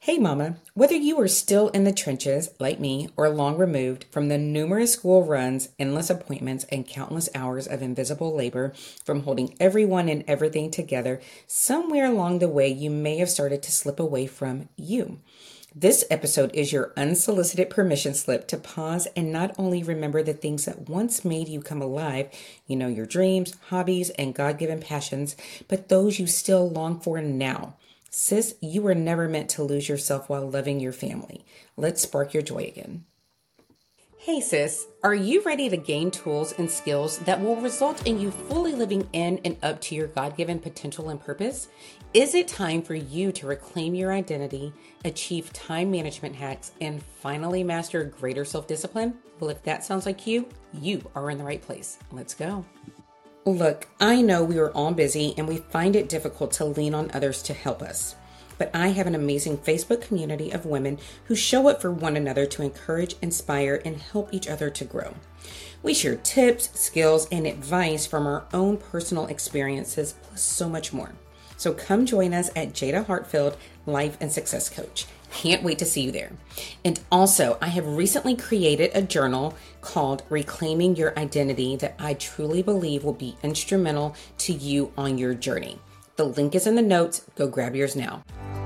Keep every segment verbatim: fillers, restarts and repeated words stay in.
Hey, Mama. Whether you are still in the trenches, like me, or long removed from the numerous school runs, endless appointments, and countless hours of invisible labor from holding everyone and everything together, somewhere along the way you may have started to slip away from you. This episode is your unsolicited permission slip to pause and not only remember the things that once made you come alive, you know, your dreams, hobbies, and God-given passions, but those you still long for now. Sis, you were never meant to lose yourself while loving your family. Let's spark your joy again. Hey sis, are you ready to gain tools and skills that will result in you fully living in and up to your God-given potential and purpose? Is it time for you to reclaim your identity, achieve time management hacks, and finally master greater self-discipline? Well, if that sounds like you, you are in the right place. Let's go. Look, I know we are all busy and we find it difficult to lean on others to help us. But I have an amazing Facebook community of women who show up for one another to encourage, inspire, and help each other to grow. We share tips, skills, and advice from our own personal experiences, plus so much more. So come join us at Jada Hartfield, Life and Success Coach. Can't wait to see you there. And also, I have recently created a journal called Reclaiming Your Identity that I truly believe will be instrumental to you on your journey. The link is in the notes. Go grab yours now.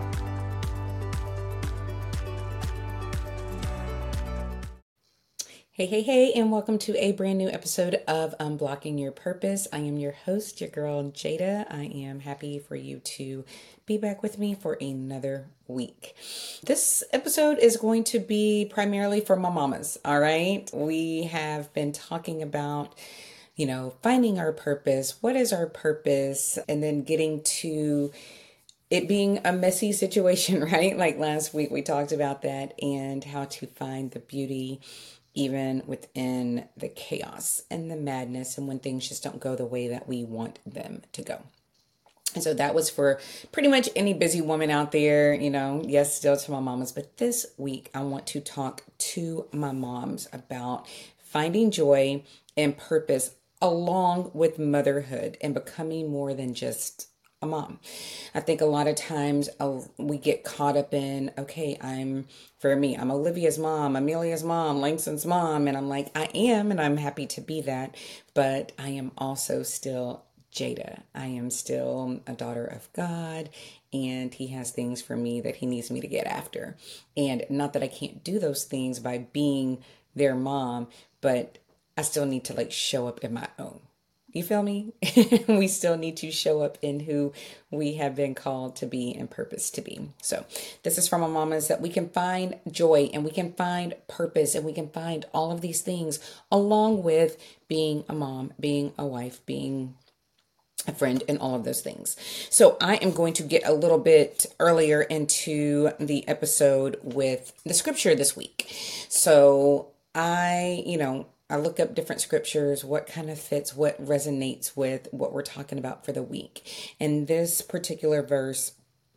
Hey, hey, hey, and welcome to a brand new episode of Unblocking Your Purpose. I am your host, your girl, Jada. I am happy for you to be back with me for another week. This episode is going to be primarily for my mamas, all right? We have been talking about, you know, finding our purpose. What is our purpose? And then getting to it being a messy situation, right? Like last week we talked about that and how to find the beauty even within the chaos and the madness and when things just don't go the way that we want them to go. And so that was for pretty much any busy woman out there, you know, yes, still to my mamas. But this week I want to talk to my moms about finding joy and purpose along with motherhood and becoming more than just a mom. I think a lot of times uh, we get caught up in, okay, I'm, for me, I'm Olivia's mom, Amelia's mom, Langston's mom. And I'm like, I am, and I'm happy to be that. But I am also still Jada. I am still a daughter of God, and he has things for me that he needs me to get after. And not that I can't do those things by being their mom, but I still need to like show up in my own. You feel me? We still need to show up in who we have been called to be and purpose to be. So this is from my mamas that we can find joy and we can find purpose and we can find all of these things along with being a mom, being a wife, being a friend, and all of those things. So I am going to get a little bit earlier into the episode with the scripture this week. So I, you know, I look up different scriptures, what kind of fits, what resonates with what we're talking about for the week. And this particular verse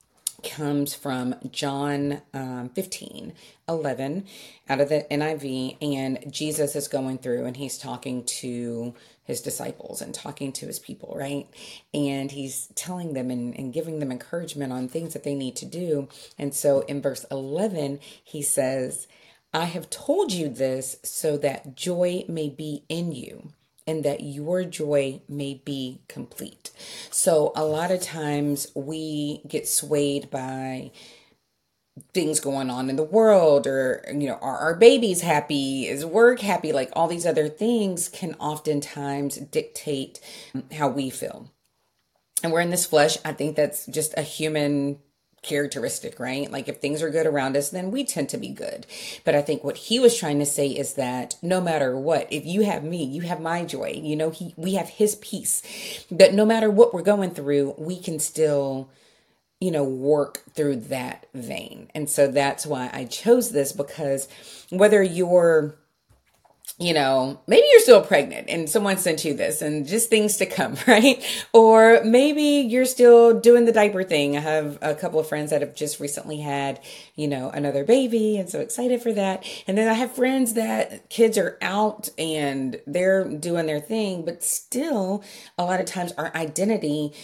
comes from John um, fifteen, eleven out of the N I V. And Jesus is going through and he's talking to his disciples and talking to his people, right? And he's telling them and, and giving them encouragement on things that they need to do. And so in verse eleven, he says, I have told you this so that joy may be in you and that your joy may be complete. So a lot of times we get swayed by things going on in the world, or, you know, are our babies happy? Is work happy? Like all these other things can oftentimes dictate how we feel. And we're in this flesh. I think that's just a human characteristic, right? Like if things are good around us, then we tend to be good. But I think what he was trying to say is that no matter what, if you have me, you have my joy, you know, he, we have his peace, that no matter what we're going through, we can still, you know, work through that vein. And so that's why I chose this, because whether you're, you know, maybe you're still pregnant and someone sent you this and just things to come, right? Or maybe you're still doing the diaper thing. I have a couple of friends that have just recently had, you know, another baby and so excited for that. And then I have friends that kids are out and they're doing their thing, but still a lot of times our identity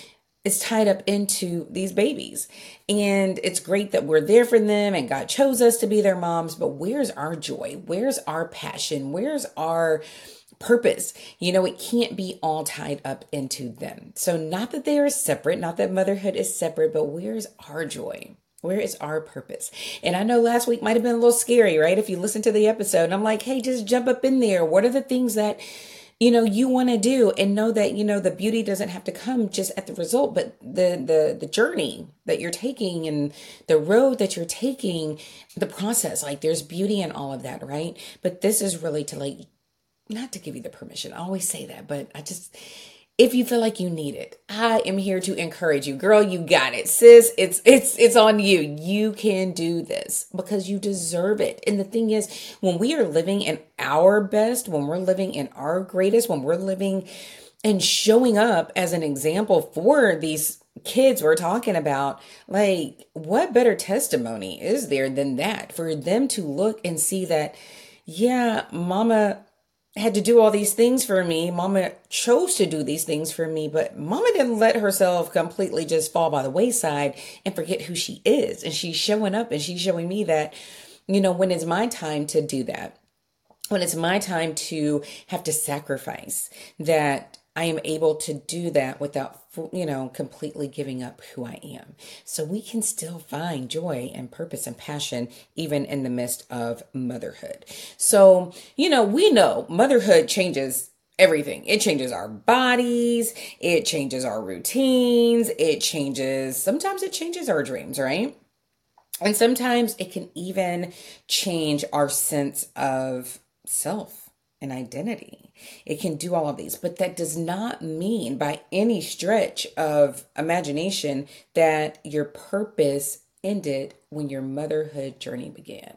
is tied up into these babies. And it's great that we're there for them and God chose us to be their moms, but where's our joy? Where's our passion? Where's our purpose? You know, it can't be all tied up into them. So not that they are separate, not that motherhood is separate, but where's our joy? Where is our purpose? And I know last week might have been a little scary, right? If you listen to the episode, and I'm like, hey, just jump up in there. What are the things that, you know, you want to do, and know that, you know, the beauty doesn't have to come just at the result, but the, the, the journey that you're taking and the road that you're taking, the process, like there's beauty in all of that, right? But this is really to like, not to give you the permission. I always say that, but I just, if you feel like you need it, I am here to encourage you. Girl, you got it. Sis, it's it's it's on you. You can do this because you deserve it. And the thing is, when we are living in our best, when we're living in our greatest, when we're living and showing up as an example for these kids we're talking about, like, what better testimony is there than that? For them to look and see that, yeah, mama had to do all these things for me. Mama chose to do these things for me, but mama didn't let herself completely just fall by the wayside and forget who she is. And she's showing up and she's showing me that, you know, when it's my time to do that, when it's my time to have to sacrifice, that I am able to do that without, you know, completely giving up who I am. So we can still find joy and purpose and passion even in the midst of motherhood. So, you know, we know motherhood changes everything. It changes our bodies. It changes our routines. It changes, sometimes it changes our dreams, right? And sometimes it can even change our sense of self and identity. It can do all of these, but that does not mean by any stretch of imagination that your purpose ended when your motherhood journey began.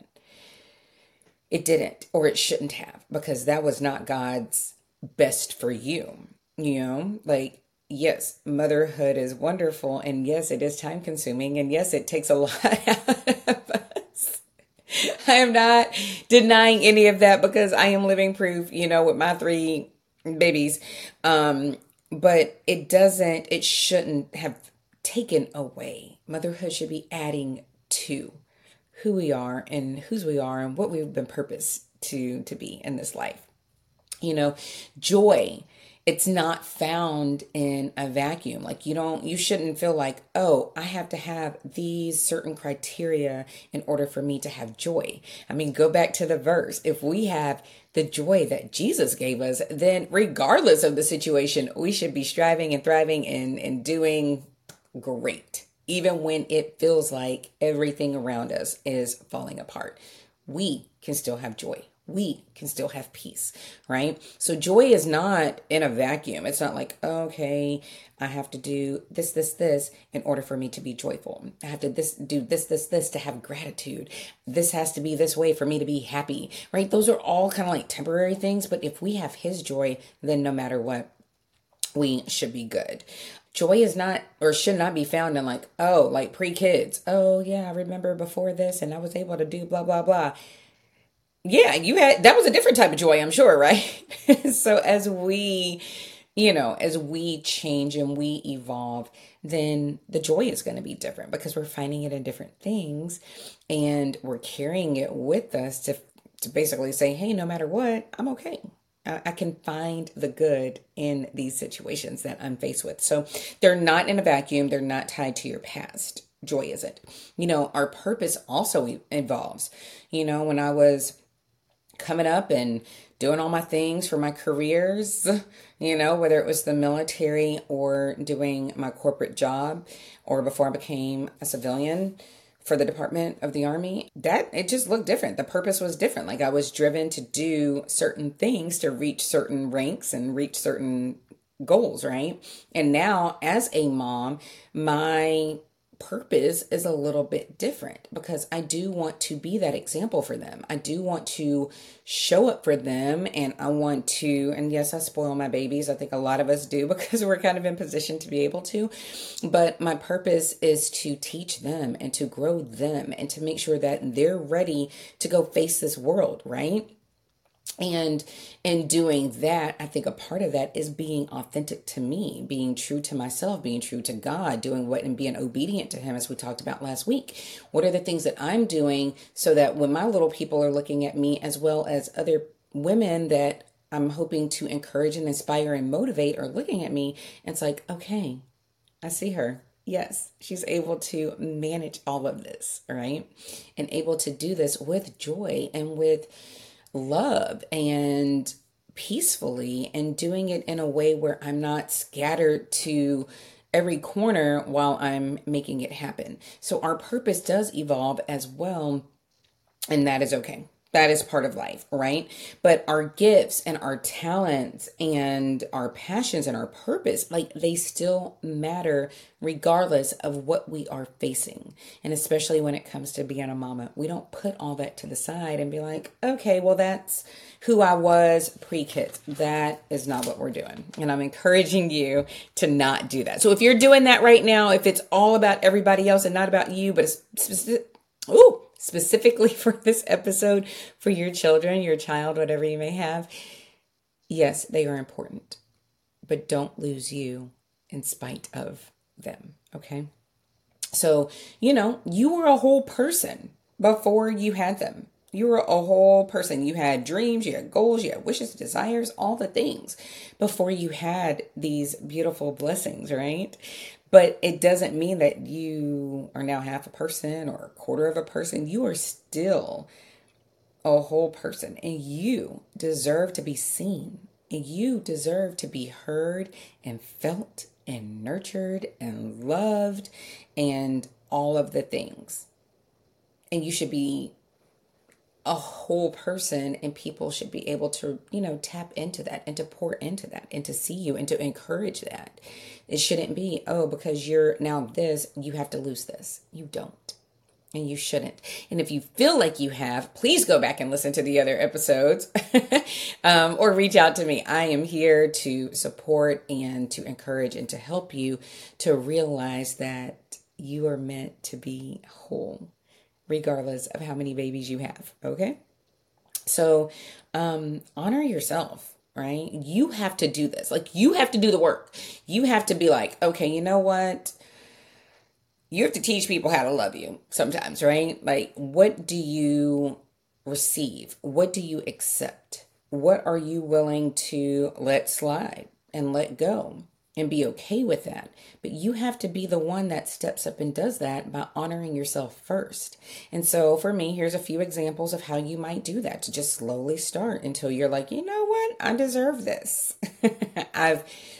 It didn't, or it shouldn't have, because that was not God's best for you. You know, like, yes, motherhood is wonderful, and yes, it is time consuming, and yes, it takes a lot out of us. I am not denying any of that because I am living proof, you know, with my three babies. Um, but it doesn't, it shouldn't have taken away. Motherhood should be adding to who we are and whose we are and what we've been purposed to, to be in this life. You know, joy, it's not found in a vacuum. Like you don't, you shouldn't feel like, oh, I have to have these certain criteria in order for me to have joy. I mean, go back to the verse. If we have the joy that Jesus gave us, then regardless of the situation, we should be striving and thriving and, and doing great. Even when it feels like everything around us is falling apart, we can still have joy. We can still have peace, right? So joy is not in a vacuum. It's not like, okay, I have to do this, this, this in order for me to be joyful. I have to this do this, this, this to have gratitude. This has to be this way for me to be happy, right? Those are all kind of like temporary things. But if we have his joy, then no matter what, we should be good. Joy is not or should not be found in like, oh, like pre-kids. Oh, yeah, I remember before this and I was able to do blah, blah, blah. Yeah, you had, that was a different type of joy, I'm sure, right? So as we, you know, as we change and we evolve, then the joy is going to be different because we're finding it in different things and we're carrying it with us to, to basically say, hey, no matter what, I'm okay. I, I can find the good in these situations that I'm faced with. So they're not in a vacuum. They're not tied to your past. Joy isn't. You know, our purpose also evolves. You know, when I was coming up and doing all my things for my careers, you know, whether it was the military or doing my corporate job or before I became a civilian for the Department of the Army, that it just looked different. The purpose was different. Like I was driven to do certain things to reach certain ranks and reach certain goals, right? And now as a mom, my purpose is a little bit different because I do want to be that example for them. I do want to show up for them and I want to, and yes, I spoil my babies. I think a lot of us do because we're kind of in position to be able to, but my purpose is to teach them and to grow them and to make sure that they're ready to go face this world, right? And in doing that, I think a part of that is being authentic to me, being true to myself, being true to God, doing what and being obedient to Him, as we talked about last week. What are the things that I'm doing so that when my little people are looking at me, as well as other women that I'm hoping to encourage and inspire and motivate, are looking at me, and it's like, okay, I see her. Yes, she's able to manage all of this, right? And able to do this with joy and with love and peacefully, and doing it in a way where I'm not scattered to every corner while I'm making it happen. So our purpose does evolve as well, and that is okay. That is part of life, right? But our gifts and our talents and our passions and our purpose, like, they still matter regardless of what we are facing. And especially when it comes to being a mama, we don't put all that to the side and be like, okay, well, that's who I was pre-kids. That is not what we're doing. And I'm encouraging you to not do that. So if you're doing that right now, if it's all about everybody else and not about you, but it's specific, ooh, specifically for this episode, for your children, your child, whatever you may have, yes, they are important, but don't lose you in spite of them. Okay. So, you know, you were a whole person before you had them. You were a whole person. You had dreams, you had goals, you had wishes, desires, all the things before you had these beautiful blessings, right? But it doesn't mean that you are now half a person or a quarter of a person. You are still a whole person, and you deserve to be seen, and you deserve to be heard and felt and nurtured and loved and all of the things. And you should be a whole person, and people should be able to, you know, tap into that and to pour into that and to see you and to encourage that. It shouldn't be, oh, because you're now this, you have to lose this. You don't. And you shouldn't. And if you feel like you have, please go back and listen to the other episodes um, or reach out to me. I am here to support and to encourage and to help you to realize that you are meant to be whole, regardless of how many babies you have. Okay. So, um, honor yourself, right? You have to do this. Like, you have to do the work. You have to be like, okay, you know what? You have to teach people how to love you sometimes, right? Like, what do you receive? What do you accept? What are you willing to let slide and let go and be okay with that? But you have to be the one that steps up and does that by honoring yourself first. And so for me, here's a few examples of how you might do that, to just slowly start until you're like, you know what? I deserve this. I've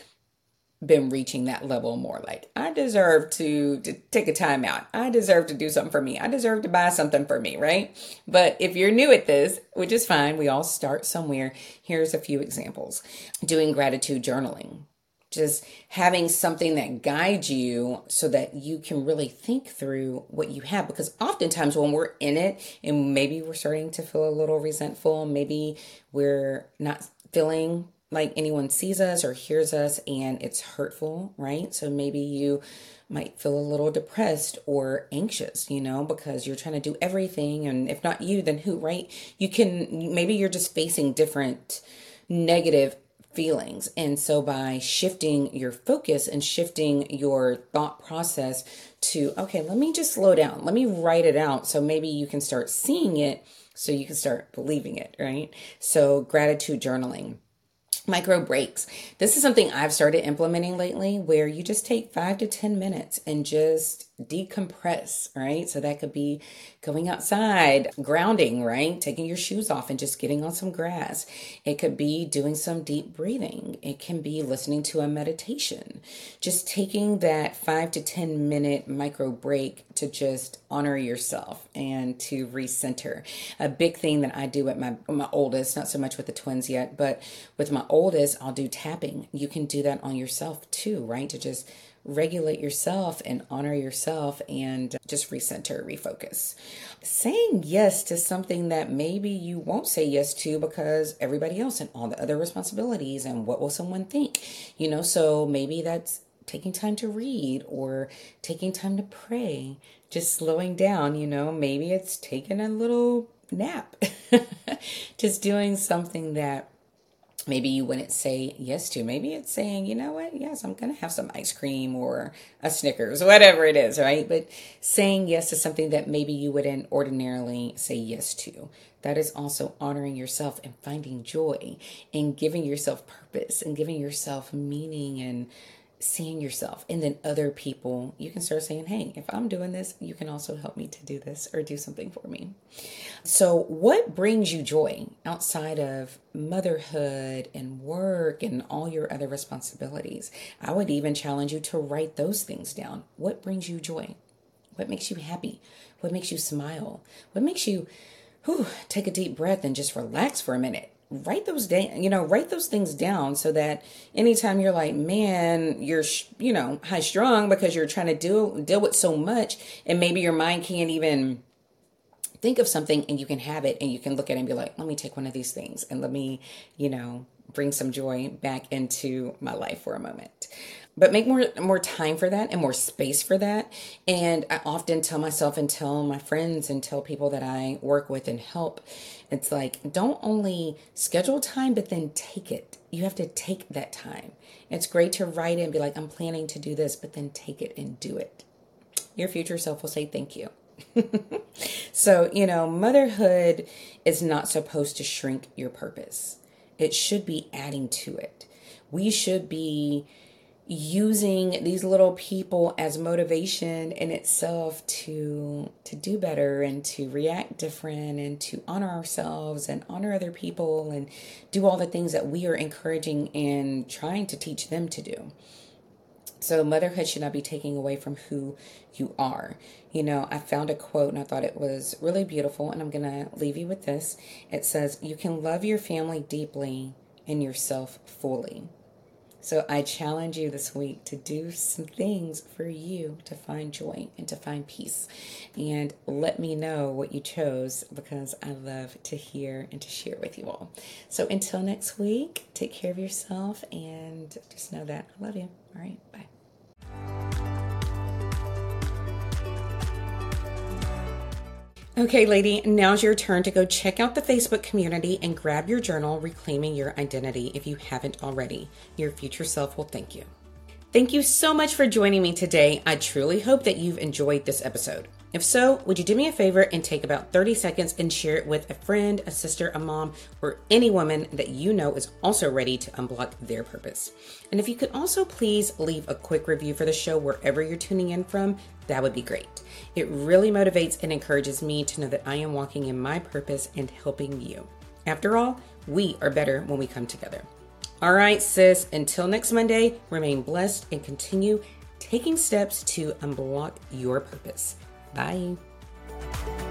been reaching that level more. Like, I deserve to, to take a time out. I deserve to do something for me. I deserve to buy something for me, right? But if you're new at this, which is fine, we all start somewhere. Here's a few examples. Doing gratitude journaling. Just having something that guides you so that you can really think through what you have. Because oftentimes when we're in it and maybe we're starting to feel a little resentful, maybe we're not feeling like anyone sees us or hears us, and it's hurtful, right? So maybe you might feel a little depressed or anxious, you know, because you're trying to do everything. And if not you, then who, right? You can, maybe you're just facing different negative feelings. And so by shifting your focus and shifting your thought process to, okay, let me just slow down. Let me write it out. So maybe you can start seeing it so you can start believing it, right? So gratitude journaling. Micro breaks. This is something I've started implementing lately, where you just take five to ten minutes and just decompress, right? So that could be going outside, grounding, right? Taking your shoes off and just getting on some grass. It could be doing some deep breathing. It can be listening to a meditation. Just taking that five to ten minute micro break to just honor yourself and to recenter. A big thing that I do with my, my oldest, not so much with the twins yet, but with my oldest, I'll do tapping. You can do that on yourself too, right? To just regulate yourself and honor yourself and just recenter, refocus. Saying yes to something that maybe you won't say yes to because everybody else and all the other responsibilities and what will someone think, you know, so maybe that's taking time to read or taking time to pray, just slowing down, you know, maybe it's taking a little nap. Just doing something that maybe you wouldn't say yes to. Maybe it's saying, you know what? Yes, I'm going to have some ice cream or a Snickers, whatever it is, right? But saying yes to something that maybe you wouldn't ordinarily say yes to. That is also honoring yourself and finding joy and giving yourself purpose and giving yourself meaning and seeing yourself. And then other people, you can start saying, hey, if I'm doing this, you can also help me to do this or do something for me. So what brings you joy outside of motherhood and work and all your other responsibilities? I would even challenge you to write those things down. What brings you joy? What makes you happy? What makes you smile? What makes you whew, take a deep breath and just relax for a minute? Write those down, you know, write those things down so that anytime you're like, man, you're, you know, high strung because you're trying to deal, deal with so much and maybe your mind can't even think of something and you can have it and you can look at it and be like, let me take one of these things and let me, you know, bring some joy back into my life for a moment. But make more more time for that and more space for that. And I often tell myself and tell my friends and tell people that I work with and help, it's like, don't only schedule time, but then take it. You have to take that time. It's great to write it and be like, I'm planning to do this, but then take it and do it. Your future self will say thank you. So, you know, motherhood is not supposed to shrink your purpose. It should be adding to it. We should be using these little people as motivation in itself to to do better and to react different and to honor ourselves and honor other people and do all the things that we are encouraging and trying to teach them to do. So motherhood should not be taking away from who you are. You know, I found a quote and I thought it was really beautiful, and I'm going to leave you with this. It says, you can love your family deeply and yourself fully. So I challenge you this week to do some things for you to find joy and to find peace. And let me know what you chose, because I love to hear and to share with you all. So until next week, take care of yourself and just know that I love you. All right, bye. Okay, lady, now's your turn to go check out the Facebook community and grab your journal, Reclaiming Your Identity, if you haven't already. Your future self will thank you. Thank you so much for joining me today. I truly hope that you've enjoyed this episode. If so, would you do me a favor and take about thirty seconds and share it with a friend, a sister, a mom, or any woman that you know is also ready to unblock their purpose? And if you could also please leave a quick review for the show wherever you're tuning in from, that would be great. It really motivates and encourages me to know that I am walking in my purpose and helping you. After all, we are better when we come together. All right, sis, until next Monday, remain blessed and continue taking steps to unblock your purpose. Bye.